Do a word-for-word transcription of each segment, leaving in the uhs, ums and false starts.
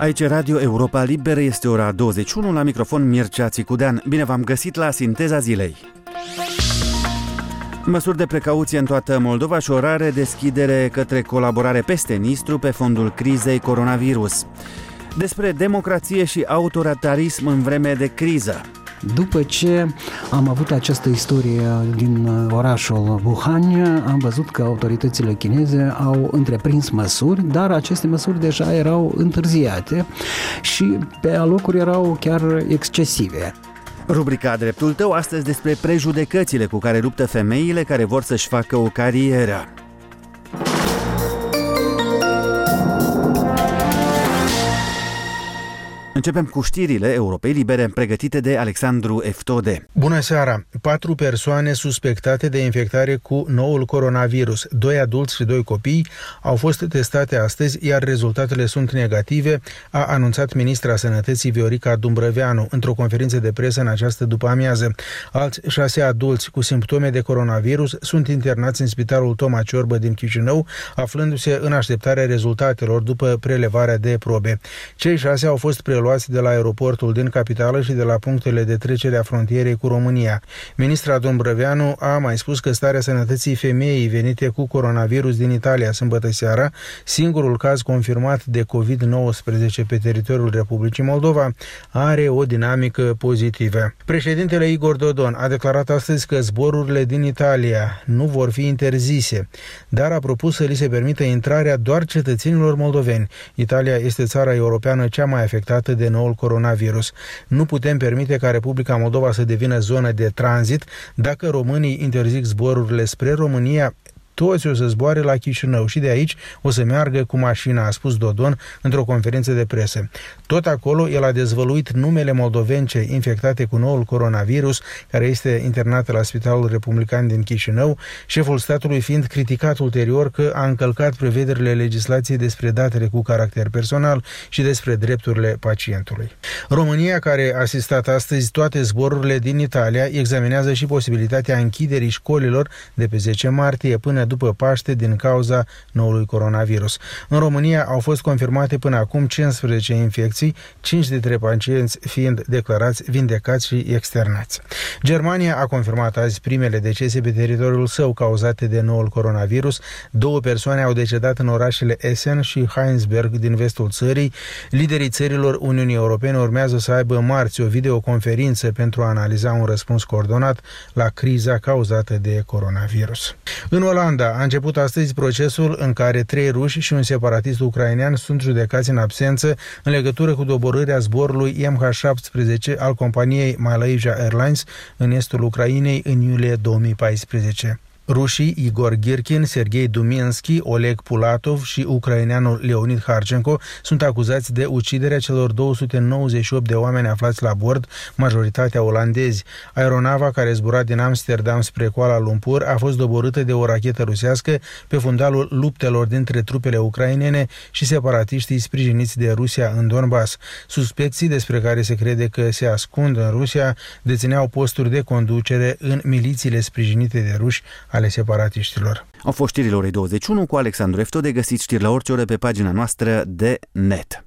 Aici Radio Europa Liberă, este ora douăzeci și unu, la microfon Mircea Țicudean. Bine v-am găsit la Sinteza Zilei. Măsuri de precauție în toată Moldova și orare deschidere către colaborare peste Nistru pe fondul crizei coronavirus. Despre democrație și autoritarism în vreme de criză. După ce am avut această istorie din orașul Wuhan, am văzut că autoritățile chineze au întreprins măsuri, dar aceste măsuri deja erau întârziate și pe alocuri erau chiar excesive. Rubrica Dreptul tău, astăzi despre prejudecățile cu care luptă femeile care vor să-și facă o carieră. Începem cu știrile Europei Libere, pregătite de Alexandru Eftode. Bună seara! Patru persoane suspectate de infectare cu noul coronavirus, doi adulți și doi copii, au fost testate astăzi, iar rezultatele sunt negative, a anunțat ministra Sănătății Viorica Dumbrăveanu într-o conferință de presă în această după-amiază. Alți șase adulți cu simptome de coronavirus sunt internați în Spitalul Toma Ciorbă din Chișinău, aflându-se în așteptarea rezultatelor după prelevarea de probe. Cei șase au fost preluați de la aeroportul din capitală și de la punctele de trecere a frontierei cu România. Ministra Dumbrăveanu a mai spus că starea sănătății femeii venite cu coronavirus din Italia sâmbătă seara, singurul caz confirmat de covid nouăsprezece pe teritoriul Republicii Moldova, are o dinamică pozitivă. Președintele Igor Dodon a declarat astăzi că zborurile din Italia nu vor fi interzise, dar a propus să li se permită intrarea doar cetățenilor moldoveni. Italia este țara europeană cea mai afectată de noul coronavirus. Nu putem permite ca Republica Moldova să devină zonă de tranzit. Dacă românii interzic zborurile spre România, toți o să zboare la Chișinău și de aici o să meargă cu mașina, a spus Dodon într-o conferință de presă. Tot acolo el a dezvăluit numele moldovence infectate cu noul coronavirus, care este internată la Spitalul Republican din Chișinău, șeful statului fiind criticat ulterior că a încălcat prevederile legislației despre datele cu caracter personal și despre drepturile pacientului. România, care a asistat astăzi toate zborurile din Italia, examinează și posibilitatea închiderii școlilor de pe zece martie până după Paște din cauza noului coronavirus. În România au fost confirmate până acum cincisprezece infecții, cinci dintre pacienți fiind declarați vindecați și externați. Germania a confirmat azi primele decese pe teritoriul său cauzate de noul coronavirus. Două persoane au decedat în orașele Essen și Heinsberg din vestul țării. Liderii țărilor Uniunii Europene urmează să aibă marți o videoconferință pentru a analiza un răspuns coordonat la criza cauzată de coronavirus. În Olanda a început astăzi procesul în care trei ruși și un separatist ucrainean sunt judecați în absență în legătură cu doborârea zborului M H șaptesprezece al companiei Malaysia Airlines în estul Ucrainei în iulie două mii paisprezece. Rușii Igor Girkin, Sergei Duminski, Oleg Pulatov și ucraineanul Leonid Harchenko sunt acuzați de uciderea celor două sute nouăzeci și opt de oameni aflați la bord, majoritatea olandezi. Aeronava care zbura din Amsterdam spre Kuala Lumpur a fost doborâtă de o rachetă rusească pe fundalul luptelor dintre trupele ucrainene și separatiștii sprijiniți de Rusia în Donbass. Suspecții, despre care se crede că se ascund în Rusia, dețineau posturi de conducere în milițiile sprijinite de ruși ale separatiștilor. Au fost știrile orei douăzeci și unu cu Alexandru Eftode. Găsiți știri la orice oră pe pagina noastră de net.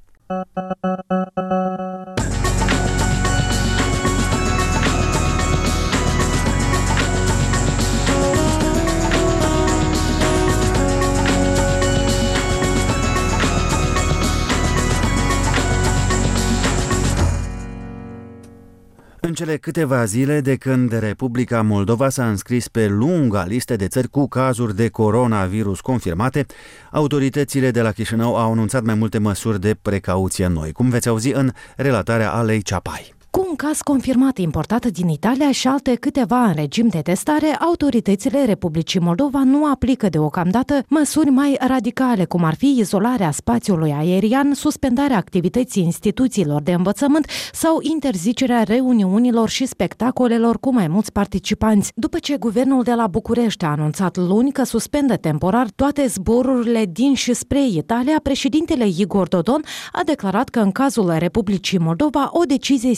În cele câteva zile de când Republica Moldova s-a înscris pe lunga listă de țări cu cazuri de coronavirus confirmate, autoritățile de la Chișinău au anunțat mai multe măsuri de precauție noi, cum veți auzi în relatarea Alei Ceapai. Cu un caz confirmat importat din Italia și alte câteva în regim de testare, autoritățile Republicii Moldova nu aplică deocamdată măsuri mai radicale, cum ar fi izolarea spațiului aerian, suspendarea activității instituțiilor de învățământ sau interzicerea reuniunilor și spectacolelor cu mai mulți participanți. După ce guvernul de la București a anunțat luni că suspendă temporar toate zborurile din și spre Italia, președintele Igor Dodon a declarat că în cazul Republicii Moldova o decizie similară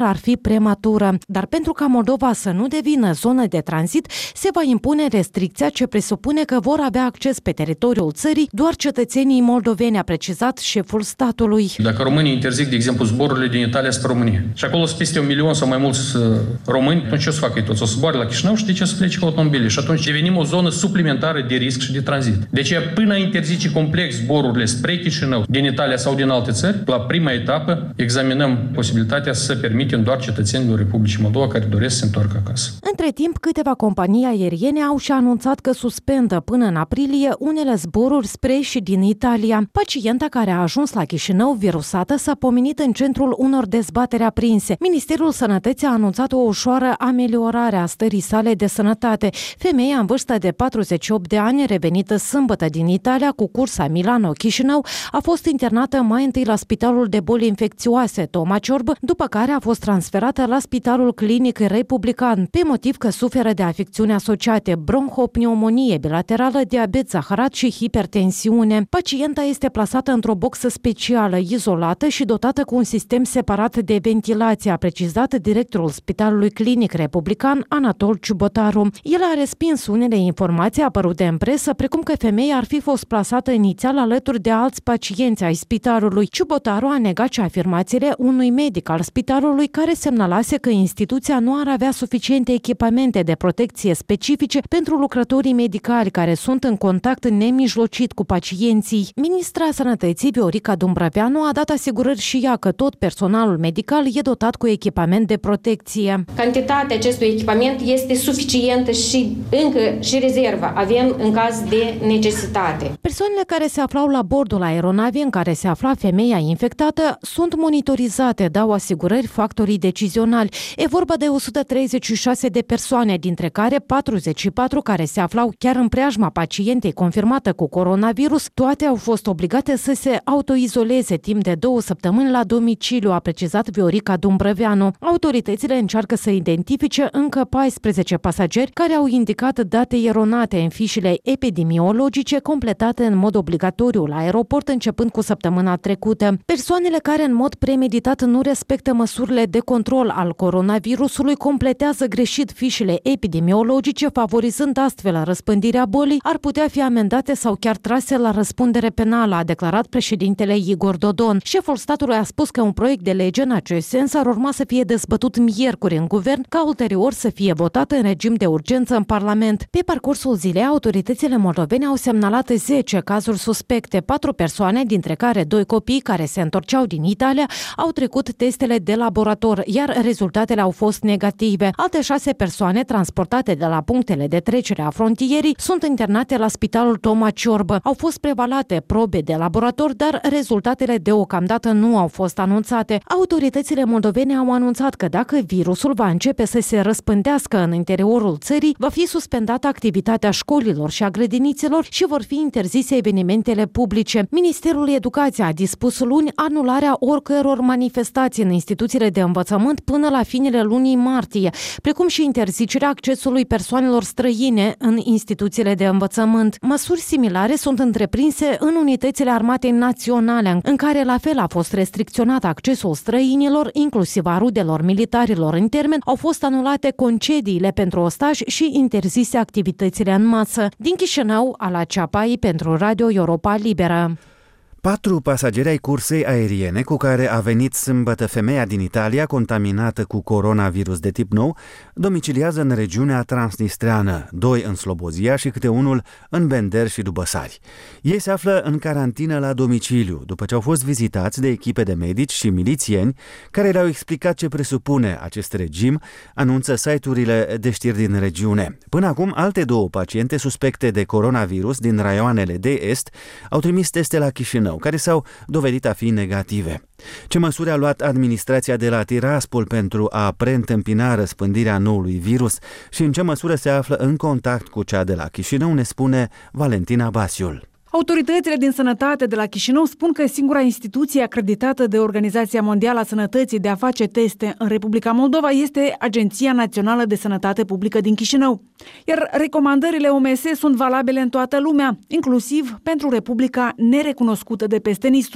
ar fi prematură. Dar pentru ca Moldova să nu devină zonă de tranzit, se va impune restricția ce presupune că vor avea acces pe teritoriul țării doar cetățenii moldoveni, a precizat șeful statului. Dacă românii interzic, de exemplu, zborurile din Italia spre România și acolo sunt peste un milion sau mai mulți români, atunci ce o să facă ei toți? O să zboare la Chișinău și de ce să plece cu automobile? Și atunci devenim o zonă suplimentară de risc și de tranzit. Deci, până a interzice complex zborurile spre Chișinău din Italia sau din alte țări, la prima etapă examinăm posibilitatea să permitem doar cetățenilor Republicii Moldova care doresc să se întoarcă acasă. Între timp, câteva companii aeriene au și anunțat că suspendă până în aprilie unele zboruri spre și din Italia. Pacienta care a ajuns la Chișinău virusată s-a pomenit în centrul unor dezbateri aprinse. Ministerul Sănătății a anunțat o ușoară ameliorare a stării sale de sănătate. Femeia în vârstă de patruzeci și opt de ani, revenită sâmbătă din Italia cu cursa Milano-Chișinău, a fost internată mai întâi la Spitalul de Boli Infecțioase Toma Ciorbă, după care a fost transferată la Spitalul Clinic Republican, pe motiv că suferă de afecțiuni asociate, bronhopneumonie bilaterală, diabet zaharat și hipertensiune. Pacienta este plasată într-o boxă specială, izolată și dotată cu un sistem separat de ventilație, a precizat directorul Spitalului Clinic Republican, Anatol Ciubotaru. El a respins unele informații apărute în presă, precum că femeia ar fi fost plasată inițial alături de alți pacienți ai spitalului. Ciubotaru a negat și afirmațiile unui medic al spitalului care semnalase că instituția nu ar avea suficiente echipamente de protecție specifice pentru lucrătorii medicali care sunt în contact nemijlocit cu pacienții. Ministra Sănătății, Viorica Dumbrăveanu, a dat asigurări și ea că tot personalul medical e dotat cu echipament de protecție. Cantitatea acestui echipament este suficientă și încă și rezervă avem în caz de necesitate. Persoanele care se aflau la bordul aeronavei în care se afla femeia infectată sunt monitorizate, dau asigurări factorii decizionali. E vorba de o sută treizeci și șase de persoane, dintre care patruzeci și patru care se aflau chiar în preajma pacientei confirmată cu coronavirus. Toate au fost obligate să se autoizoleze timp de două săptămâni la domiciliu, a precizat Viorica Dumbrăveanu. Autoritățile încearcă să identifice încă paisprezece pasageri care au indicat date eronate în fișele epidemiologice completate în mod obligatoriu la aeroport începând cu săptămâna trecută. Persoanele care în mod premeditat nu respectă măsurile de control al coronavirusului completează greșit fișele epidemiologice, favorizând astfel răspândirea bolii, ar putea fi amendate sau chiar trase la răspundere penală, a declarat președintele Igor Dodon. Șeful statului a spus că un proiect de lege în acest sens ar urma să fie dezbătut miercuri în guvern, ca ulterior să fie votat în regim de urgență în Parlament. Pe parcursul zilei, autoritățile moldovene au semnalat zece cazuri suspecte. Patru persoane, dintre care doi copii care se întorceau din Italia, au trecut testele de laborator, iar rezultatele au fost negative. Alte șase persoane transportate de la punctele de trecere a frontierii sunt internate la Spitalul Toma Ciorbă. Au fost prevalate probe de laborator, dar rezultatele deocamdată nu au fost anunțate. Autoritățile moldovene au anunțat că dacă virusul va începe să se răspândească în interiorul țării, va fi suspendată activitatea școlilor și a grădinițelor și vor fi interzise evenimentele publice. Ministerul Educației a dispus luni anularea oricăror manifestații în instituțiile de învățământ până la finele lunii martie, precum și interzicerea accesului persoanelor străine în instituțiile de învățământ. Măsuri similare sunt întreprinse în unitățile Armatei Naționale, în care la fel a fost restricționat accesul străinilor, inclusiv a rudelor militarilor în termen, au fost anulate concediile pentru ostași și interzise activitățile în masă. Din Chișinău, Ala Ceapai pentru Radio Europa Liberă. Patru pasageri ai cursei aeriene cu care a venit sâmbătă femeia din Italia contaminată cu coronavirus de tip nou domiciliază în regiunea transnistreană, doi în Slobozia și câte unul în Bender și Dubăsari. Ei se află în carantină la domiciliu, după ce au fost vizitați de echipe de medici și milițieni care le-au explicat ce presupune acest regim, anunță site-urile de știri din regiune. Până acum, alte două paciente suspecte de coronavirus din raioanele de est au trimis teste la Chișinău, care s-au dovedit a fi negative. Ce măsuri a luat administrația de la Tiraspol pentru a preîntâmpina răspândirea noului virus și în ce măsură se află în contact cu cea de la Chișinău, ne spune Valentina Basiul. Autoritățile din sănătate de la Chișinău spun că singura instituție acreditată de Organizația Mondială a Sănătății de a face teste în Republica Moldova este Agenția Națională de Sănătate Publică din Chișinău. Iar recomandările O M S sunt valabile în toată lumea, inclusiv pentru Republica nerecunoscută de peste Nistru.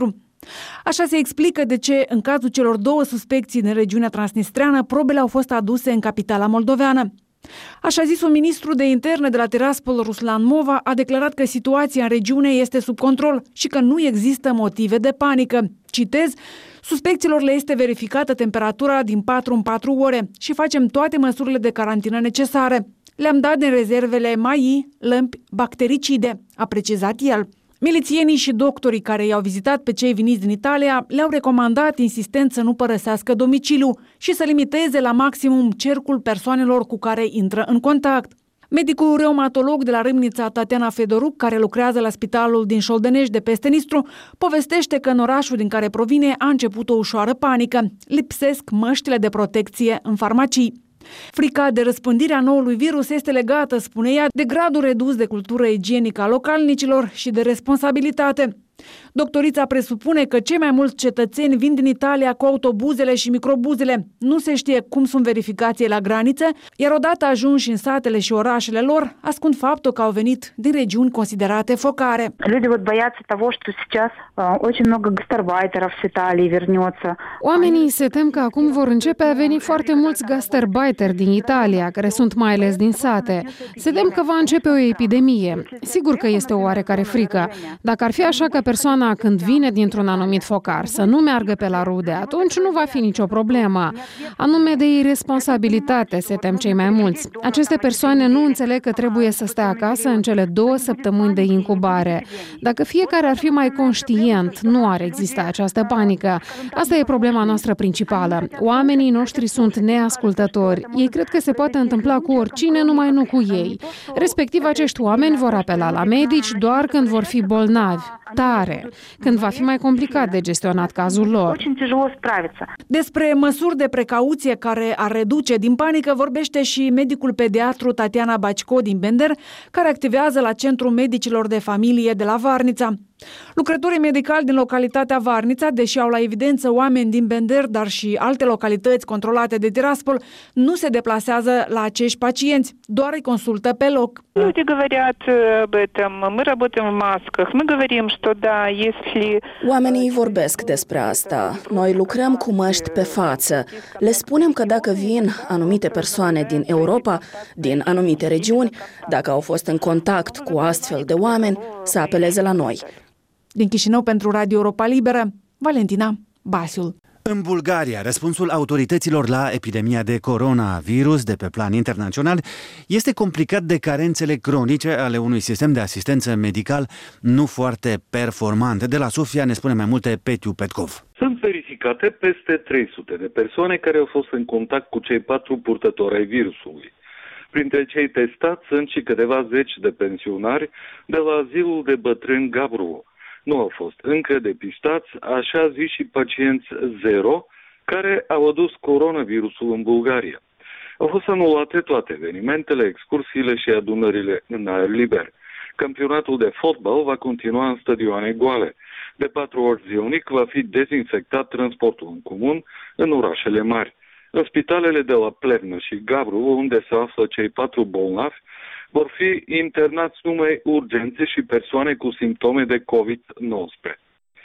Așa se explică de ce, în cazul celor două suspecții din regiunea transnistreană, probele au fost aduse în capitala moldoveană. Așa zisul ministru de interne de la Tiraspol, Ruslan Mova, a declarat că situația în regiune este sub control și că nu există motive de panică. Citez, suspecților le este verificată temperatura din patru în patru ore și facem toate măsurile de carantină necesare. Le-am dat din rezervele M A I lămpi bactericide, a precizat el. Milițienii și doctorii care i-au vizitat pe cei veniți din Italia le-au recomandat insistent să nu părăsească domiciliul și să limiteze la maximum cercul persoanelor cu care intră în contact. Medicul reumatolog de la Râmnița, Tatiana Fedoruc, care lucrează la spitalul din Șoldenești de peste Nistru, povestește că în orașul din care provine a început o ușoară panică. Lipsesc măștile de protecție în farmacii. Frica de răspândirea noului virus este legată, spune ea, de gradul redus de cultură igienică a localnicilor și de responsabilitate. Doctorița presupune că cei mai mulți cetățeni vin din Italia cu autobuzele și microbuzele. Nu se știe cum sunt verificații la granițe, iar odată ajunși în satele și orașele lor, ascund faptul că au venit din regiuni considerate focare. Oamenii se tem că acum vor începe a veni foarte mulți gastarbeiteri din Italia, care sunt mai ales din sate. Se tem că va începe o epidemie. Sigur că este o oarecare frică. Dacă ar fi așa că persoana, când vine dintr-un anumit focar, să nu meargă pe la rude, atunci nu va fi nicio problemă. Anume de irresponsabilitate se tem cei mai mulți. Aceste persoane nu înțeleg că trebuie să stea acasă în cele două săptămâni de incubare. Dacă fiecare ar fi mai conștient, nu ar exista această panică. Asta e problema noastră principală. Oamenii noștri sunt neascultători. Ei cred că se poate întâmpla cu oricine, numai nu cu ei. Respectiv, acești oameni vor apela la medici doar când vor fi bolnavi. Tare, când va fi mai complicat de gestionat cazul lor. Despre măsuri de precauție care ar reduce din panică vorbește și medicul pediatru Tatiana Bacco din Bender, care activează la Centrul Medicilor de Familie de la Varnița. Lucrătorii medicali din localitatea Varnița, deși au la evidență oameni din Bender, dar și alte localități controlate de Tiraspol, nu se deplasează la acești pacienți, doar îi consultă pe loc. Люди говорят об этом, мы работаем в масках, мы говорим, что да, если... Oamenii vorbesc despre asta. Noi lucrăm cu măști pe față. Le spunem că dacă vin anumite persoane din Europa, din anumite regiuni, dacă au fost în contact cu astfel de oameni, să apeleze la noi. Din Chișinău pentru Radio Europa Liberă, Valentina Basiul. În Bulgaria, răspunsul autorităților la epidemia de coronavirus de pe plan internațional este complicat de carențele cronice ale unui sistem de asistență medical nu foarte performant. De la Sofia ne spune mai multe Petiu Petkov. Sunt verificate peste trei sute de persoane care au fost în contact cu cei patru purtători ai virusului. Printre cei testați sunt și câteva zeci de pensionari de la azilul de bătrâni Gabrovo. Nu au fost încă depistați așa zi și pacienți zero care au adus coronavirusul în Bulgaria. Au fost anulate toate evenimentele, excursiile și adunările în aer liber. Campionatul de fotbal va continua în stadioane goale. De patru ori zilnic va fi dezinfectat transportul în comun în orașele mari. În spitalele de la Plevnă și Gabrovo, unde se află cei patru bolnavi, vor fi internați numai urgențe și persoane cu simptome de covid nouăsprezece.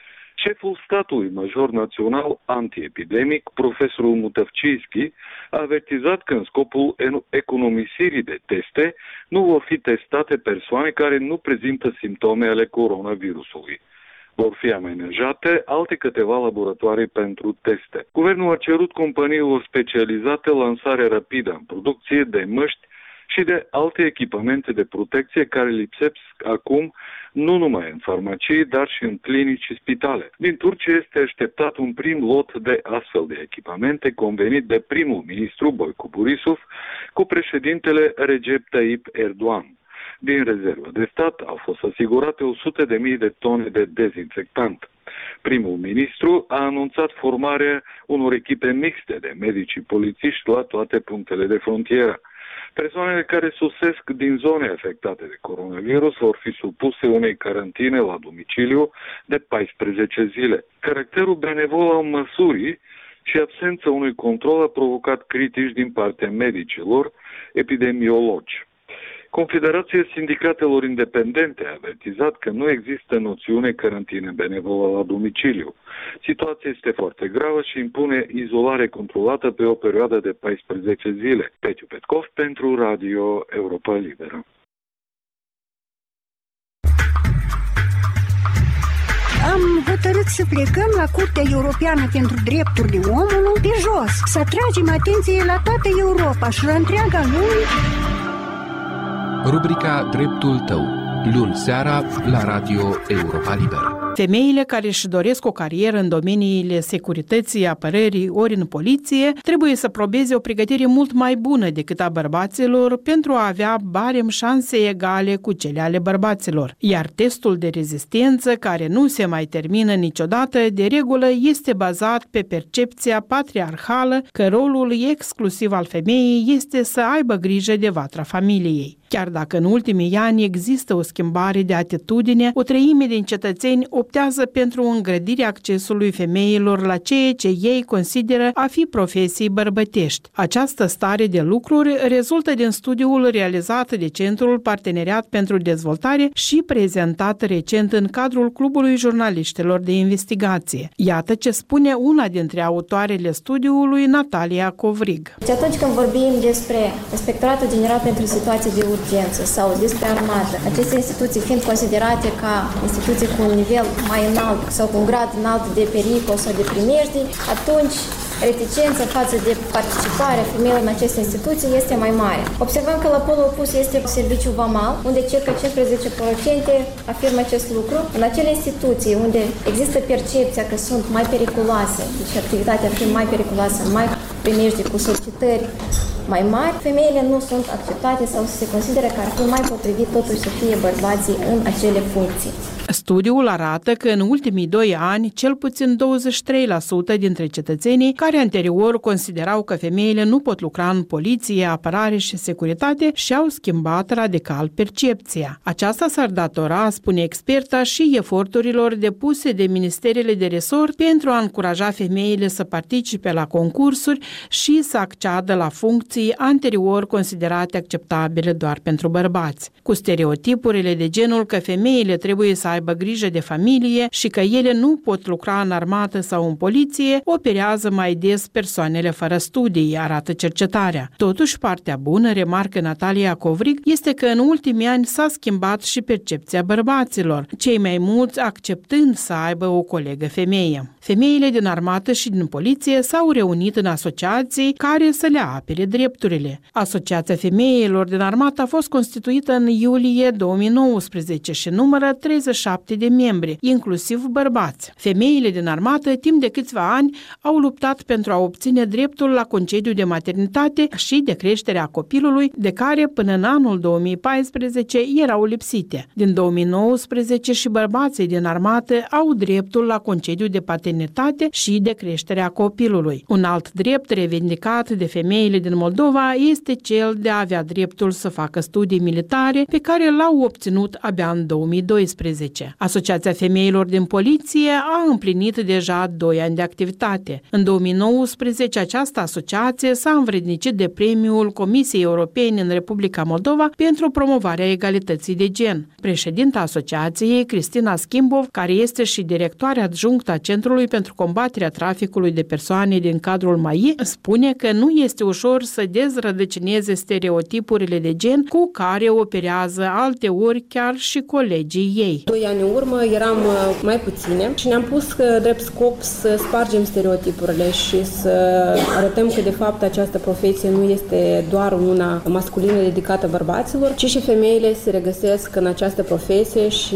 Șeful statului major național antiepidemic, profesorul Mutăvciski, a avertizat că în scopul economisirii de teste nu vor fi testate persoane care nu prezintă simptome ale coronavirusului. Vor fi amenajate alte câteva laboratoare pentru teste. Guvernul a cerut companiilor specializate lansarea rapidă în producție de măști și de alte echipamente de protecție care lipsesc acum nu numai în farmacii, dar și în clinici și spitale. Din Turcia este așteptat un prim lot de astfel de echipamente convenit de primul ministru Boyko Borisov cu președintele Recep Tayyip Erdogan. Din rezervă de stat au fost asigurate o sută de mii de tone de dezinfectant. Primul ministru a anunțat formarea unor echipe mixte de medici și polițiști la toate punctele de frontieră. Persoanele care sosesc din zone afectate de coronavirus vor fi supuse unei carantine la domiciliu de paisprezece zile. Caracterul benevol al măsurii și absența unui control a provocat critici din partea medicilor epidemiologi. Confederația Sindicatelor Independente a avertizat că nu există noțiune carantină benevolă la domiciliu. Situația este foarte gravă și impune izolare controlată pe o perioadă de paisprezece zile. Petiu Petkov pentru Radio Europa Liberă. Am hotărât să plecăm la Curtea Europeană pentru Drepturile Omului pe jos, să atragem atenție la toată Europa și la întreaga lume. Rubrica Dreptul tău, luni seara la Radio Europa Liberă. Femeile care își doresc o carieră în domeniile securității, apărării ori în poliție trebuie să probeze o pregătire mult mai bună decât a bărbaților pentru a avea barem șanse egale cu cele ale bărbaților. Iar testul de rezistență, care nu se mai termină niciodată, de regulă este bazat pe percepția patriarhală că rolul exclusiv al femeii este să aibă grijă de vatra familiei. Chiar dacă în ultimii ani există o schimbare de atitudine, o treime din cetățeni optează pentru îngrădirea accesului femeilor la ceea ce ei consideră a fi profesii bărbătești. Această stare de lucruri rezultă din studiul realizat de Centrul Parteneriat pentru Dezvoltare și prezentat recent în cadrul Clubului Jurnaliștilor de Investigație. Iată ce spune una dintre autoarele studiului, Natalia Covrig. Atunci când vorbim despre Inspectoratul General pentru Situații de Urgență sau despre armată, aceste instituții fiind considerate ca instituții cu un nivel mai înalt sau cu un grad înalt de pericol sau de primejdii, atunci reticența față de participarea femeilor în aceste instituții este mai mare. Observăm că la polul opus este serviciul vamal, unde circa cincisprezece la sută afirmă acest lucru. În acele instituții unde există percepția că sunt mai periculoase, deci activitatea ar fi mai periculoasă, mai primejdii cu solicitări mai mari, femeile nu sunt acceptate sau se consideră că ar fi mai potrivit totuși să fie bărbații în acele funcții. Studiul arată că în ultimii doi ani, cel puțin douăzeci și trei la sută dintre cetățenii care anterior considerau că femeile nu pot lucra în poliție, apărare și securitate și-au schimbat radical percepția. Aceasta s-ar datora, spune experta, și eforturilor depuse de ministerele de resort pentru a încuraja femeile să participe la concursuri și să acceadă la funcții anterior considerate acceptabile doar pentru bărbați. Cu stereotipurile de genul că femeile trebuie să aibă grijă de familie și că ele nu pot lucra în armată sau în poliție, operează mai des persoanele fără studii, arată cercetarea. Totuși, partea bună, remarcă Natalia Covrig, este că în ultimii ani s-a schimbat și percepția bărbaților, cei mai mulți acceptând să aibă o colegă femeie. Femeile din armată și din poliție s-au reunit în asociații care să le apere drepturile. Asociația Femeilor din Armată a fost constituită în iulie două mii nouăsprezece și numără treizeci și șapte de membri, inclusiv bărbați. Femeile din armată, timp de câțiva ani, au luptat pentru a obține dreptul la concediu de maternitate și de creștere a copilului, de care până în anul două mii paisprezece erau lipsite. Din două mii nouăsprezece și bărbații din armată au dreptul la concediu de paternitate și de creștere a copilului. Un alt drept revendicat de femeile din Moldova este cel de a avea dreptul să facă studii militare, pe care l-au obținut abia în două mii doisprezece. Asociația Femeilor din Poliție a împlinit deja doi ani de activitate. În două mii nouăsprezece, această asociație s-a învrednicit de premiul Comisiei Europene în Republica Moldova pentru promovarea egalității de gen. Președinta asociației, Cristina Schimbov, care este și directoare adjunctă a Centrului pentru combaterea traficului de persoane din cadrul M A I, spune că nu este ușor să dezrădăcineze stereotipurile de gen cu care operează alteori chiar și colegii ei. Doi ani în urmă eram mai puține și ne-am pus drept scop să spargem stereotipurile și să arătăm că de fapt această profesie nu este doar una masculină dedicată bărbaților, ci și femeile se regăsesc în această profesie și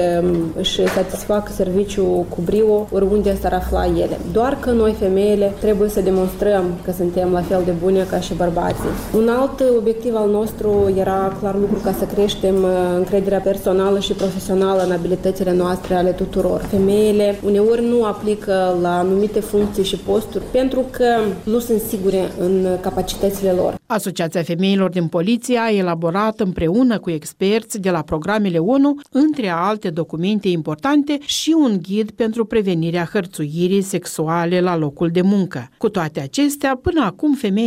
își satisfac serviciul cu brio oriunde s-ar afla ele. Doar că noi femeile trebuie să demonstrăm că suntem la fel de bune ca și bărbații. Un alt obiectiv al nostru era clar lucru ca să creștem încrederea personală și profesională în abilitățile noastre ale tuturor. Femeile uneori nu aplică la anumite funcții și posturi pentru că nu sunt sigure în capacitățile lor. Asociația Femeilor din Poliție a elaborat împreună cu experți de la programele O N U, între alte documente importante, și un ghid pentru prevenirea hărțuirii sexuale la locul de muncă. Cu toate acestea, până acum femeile polițienți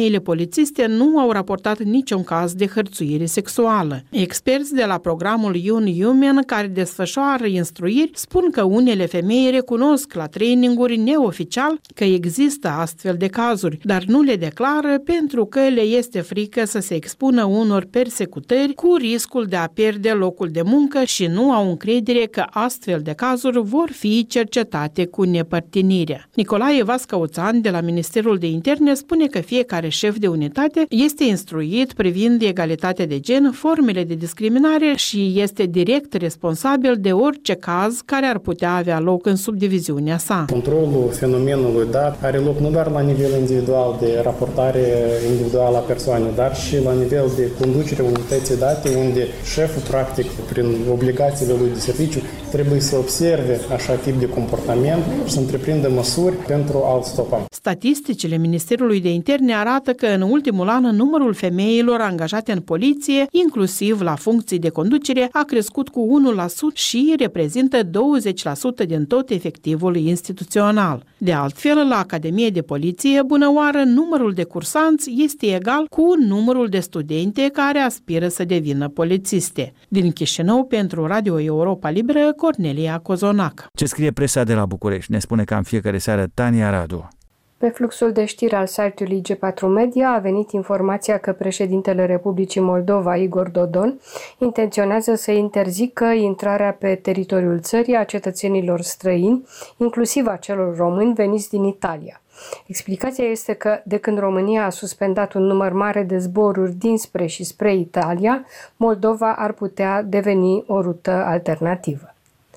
polițiste nu au raportat niciun caz de hărțuire sexuală. Experți de la programul Young Human care desfășoară instruiri spun că unele femei recunosc la traininguri neoficial că există astfel de cazuri, dar nu le declară pentru că le este frică să se expună unor persecutări cu riscul de a pierde locul de muncă și nu au încredere că astfel de cazuri vor fi cercetate cu nepărtinirea. Nicolae Vascăuțan de la Ministerul de Interne spune că fiecare șef de unitate este instruit privind egalitatea de gen, formele de discriminare și este direct responsabil de orice caz care ar putea avea loc în subdiviziunea sa. Controlul fenomenului dat are loc nu doar la nivel individual de raportare individuală a persoanei, dar și la nivel de conducere unității date, unde șeful, practic, prin obligațiile lui de serviciu, trebuie să observe așa tip de comportament și să întreprindă măsuri pentru a-l stopa. Statisticile Ministerului de Interne arată că în ultimul an numărul femeilor angajate în poliție, inclusiv la funcții de conducere, a crescut cu unu la sută și reprezintă douăzeci la sută din tot efectivul instituțional. De altfel, la Academie de Poliție, bunăoară, numărul de cursanți este egal cu numărul de studente care aspiră să devină polițiste. Din Chișinău, pentru Radio Europa Liberă, Cornelia Cozonac. Ce scrie presa de la București? Ne spune ca în fiecare seară Tania Radu. Pe fluxul de știri al site-ului G patru Media a venit informația că președintele Republicii Moldova, Igor Dodon, intenționează să interzică intrarea pe teritoriul țării a cetățenilor străini, inclusiv a celor români veniți din Italia. Explicația este că, de când România a suspendat un număr mare de zboruri dinspre și spre Italia, Moldova ar putea deveni o rută alternativă.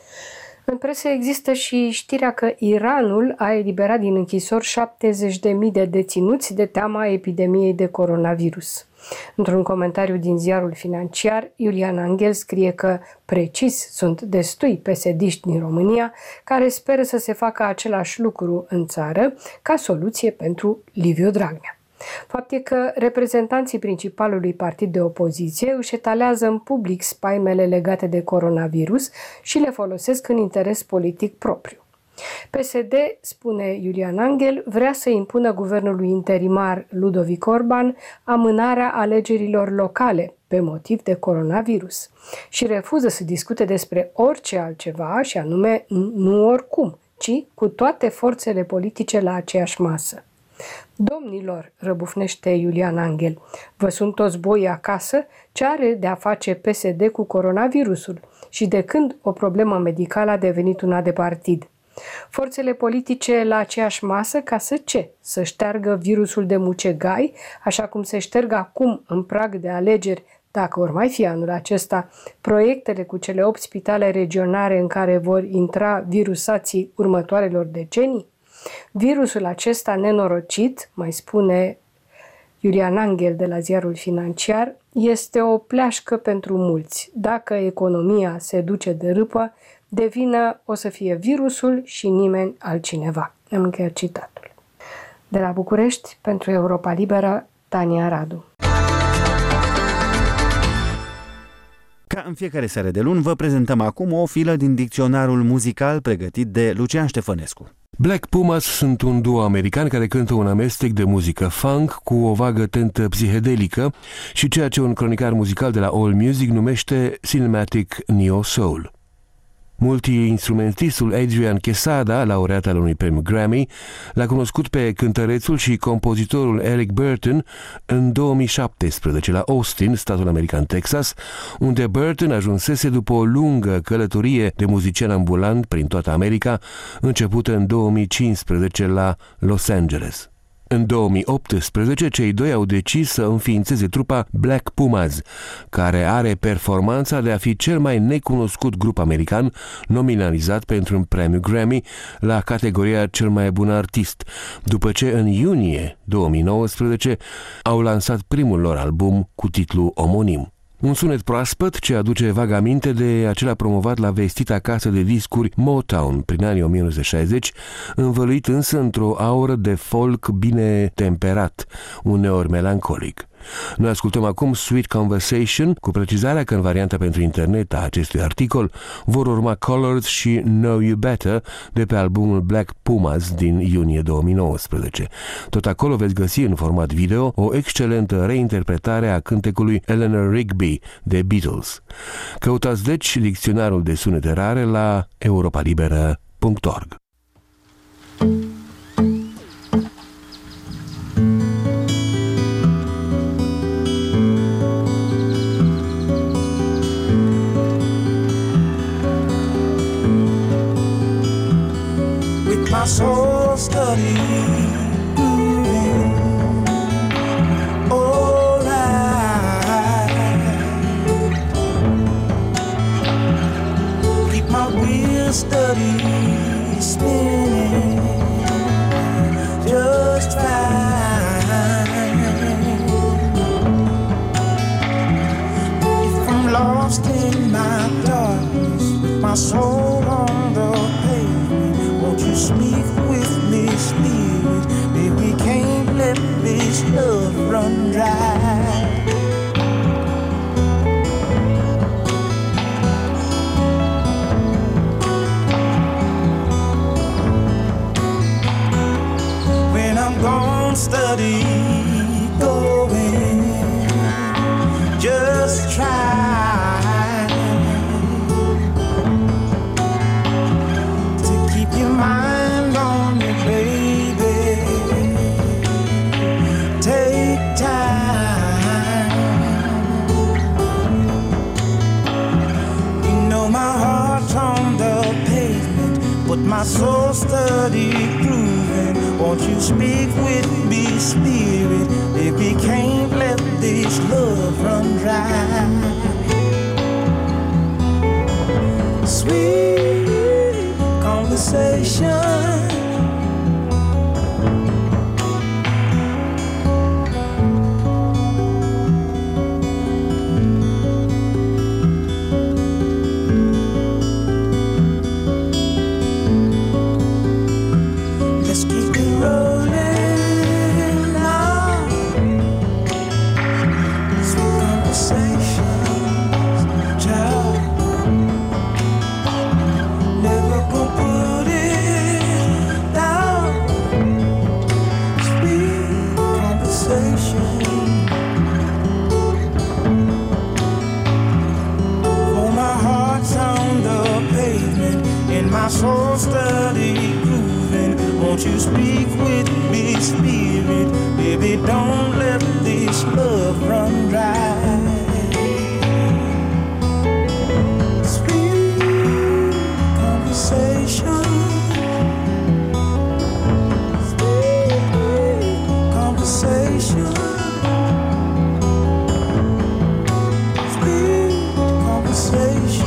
În presă există și știrea că Iranul a eliberat din închisori șaptezeci de mii de deținuți de teama epidemiei de coronavirus. Într-un comentariu din ziarul Financiar, Iulian Anghel scrie că, precis, sunt destui pesediști din România care speră să se facă același lucru în țară ca soluție pentru Liviu Dragnea. Fapt e că reprezentanții principalului partid de opoziție își etalează în public spaimele legate de coronavirus și le folosesc în interes politic propriu. P S D, spune Iulian Anghel, vrea să impună guvernului interimar Ludovic Orban amânarea alegerilor locale pe motiv de coronavirus și refuză să discute despre orice altceva, și anume nu oricum, ci cu toate forțele politice la aceeași masă. Domnilor, răbufnește Iulian Anghel, vă sunt toți boi acasă? Ce are de a face P S D cu coronavirusul? Și de când o problemă medicală a devenit una de partid? Forțele politice la aceeași masă ca să ce? Să șteargă virusul de mucegai, așa cum se șterg acum în prag de alegeri, dacă or mai fi anul acesta, proiectele cu cele opt spitale regionale în care vor intra virusații următoarelor decenii? Virusul acesta nenorocit, mai spune Iulian Anghel de la ziarul Financiar, este o pleașcă pentru mulți. Dacă economia se duce de râpă, de vină o să fie virusul și nimeni altcineva. Am încheiat citatul. De la București, pentru Europa Liberă, Tania Radu. Ca în fiecare seară de luni, vă prezentăm acum o filă din dicționarul muzical pregătit de Lucian Ștefănescu. Black Pumas sunt un duo american care cântă un amestec de muzică funk cu o vagă tentă psihedelică și ceea ce un cronicar muzical de la AllMusic numește Cinematic Neo Soul. Multi-instrumentistul Adrian Quesada, laureat al unui premiu Grammy, l-a cunoscut pe cântărețul și compozitorul Eric Burton în două mii șaptesprezece la Austin, statul american Texas, unde Burton ajunsese după o lungă călătorie de muzician ambulant prin toată America, începută în două mii cincisprezece la Los Angeles. În două mii optsprezece, cei doi au decis să înființeze trupa Black Pumas, care are performanța de a fi cel mai necunoscut grup american nominalizat pentru un premiu Grammy la categoria cel mai bun artist, după ce în iunie două mii nouăsprezece au lansat primul lor album cu titlu omonim. Un sunet proaspăt ce aduce vag aminte de acela promovat la vestita casă de discuri Motown prin anii o mie nouă sute șaizeci, învăluit însă într-o aură de folk bine temperat, uneori melancolic. Noi ascultăm acum Sweet Conversation, cu precizarea că în varianta pentru internet a acestui articol vor urma Colours și Know You Better de pe albumul Black Pumas din iunie două mii nouăsprezece. Tot acolo veți găsi în format video o excelentă reinterpretare a cântecului Eleanor Rigby de Beatles. Căutați deci dicționarul de sunete rare la europa liberă punct org. My soul study all right. Keep my wheels steady spinning just fine. If I'm lost in my darkness, my soul on the pavement, won't you speak with me, Spirit? Baby, can't let this love run dry. When I'm gone, study going, just try to keep your mind on me, baby. Take time. You know my heart's on the pavement, but my soul steady grooving. Won't you speak with me, Spirit? Baby, can't let this love run dry. Sweet conversation. Let's keep it rolling now. Sweet conversations, child. Never gonna put it down. Sweet conversation. For my heart's on the pavement and my soul steady grooving. Won't you speak with me, Spirit? Baby, don't let this love run dry. Sweet conversation. Sweet conversation. Sweet conversation.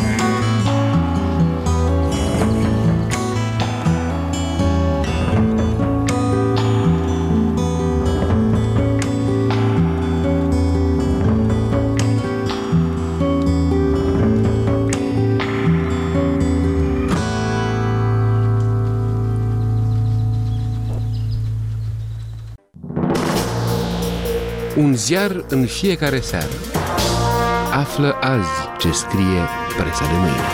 Un ziar în fiecare seară. Află azi ce scrie presa de mâine.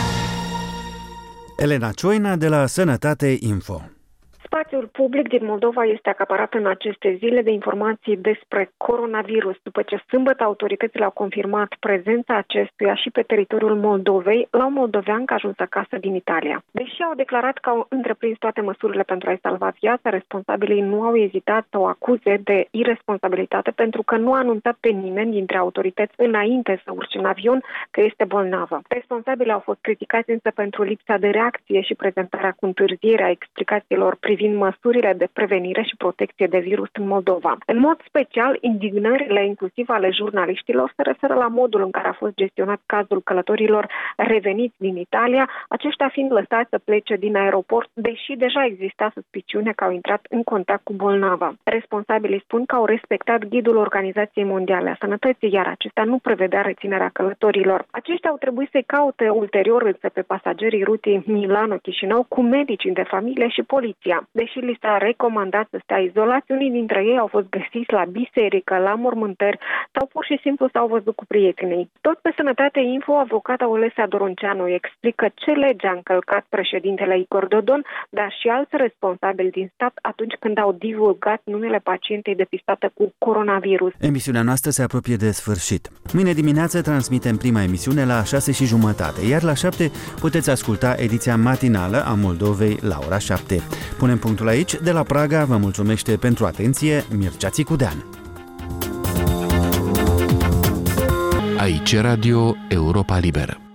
Elena Cioina de la Sănătate Info. Spațiul public din Moldova este acaparat în aceste zile de informații despre coronavirus, după ce sâmbătă autoritățile au confirmat prezența acestuia și pe teritoriul Moldovei la un moldovean care a ajuns acasă din Italia. Deși au declarat că au întreprins toate măsurile pentru a-i salva viața, responsabilii nu au ezitat să o acuze de irresponsabilitate pentru că nu a anunțat pe nimeni dintre autorități înainte să urce în avion că este bolnavă. Responsabilii au fost criticați însă pentru lipsa de reacție și prezentarea cu întârziere a explicațiilor privind măsurile de prevenire și protecție de virus în Moldova. În mod special, indignările inclusiv ale jurnaliștilor se referă la modul în care a fost gestionat cazul călătorilor reveniți din Italia, aceștia fiind lăsați să plece din aeroport, deși deja exista suspiciune că au intrat în contact cu bolnava. Responsabilii spun că au respectat ghidul Organizației Mondiale a Sănătății, iar acesta nu prevedea reținerea călătorilor. Aceștia au trebuit să-i caute ulterior însă pe pasagerii rutei Milano-Chișinău cu medicii de familie și poliția. deși li s-a recomandat să stea izolați. Unii dintre ei au fost găsiți la biserică, la mormântări sau pur și simplu s-au văzut cu prietenii. Tot pe Sănătate Info, avocata Olesea Doronceanu explică ce lege a încălcat președintele Igor Dodon, dar și alți responsabili din stat atunci când au divulgat numele pacientei depistate cu coronavirus. Emisiunea noastră se apropie de sfârșit. Mâine dimineață transmitem prima emisiune la șase și jumătate, iar la șapte puteți asculta ediția matinală a Moldovei la ora șapte. Punem punctul aici. De la Praga vă mulțumește pentru atenție Mircea Țicudean. Aici Radio Europa Liberă.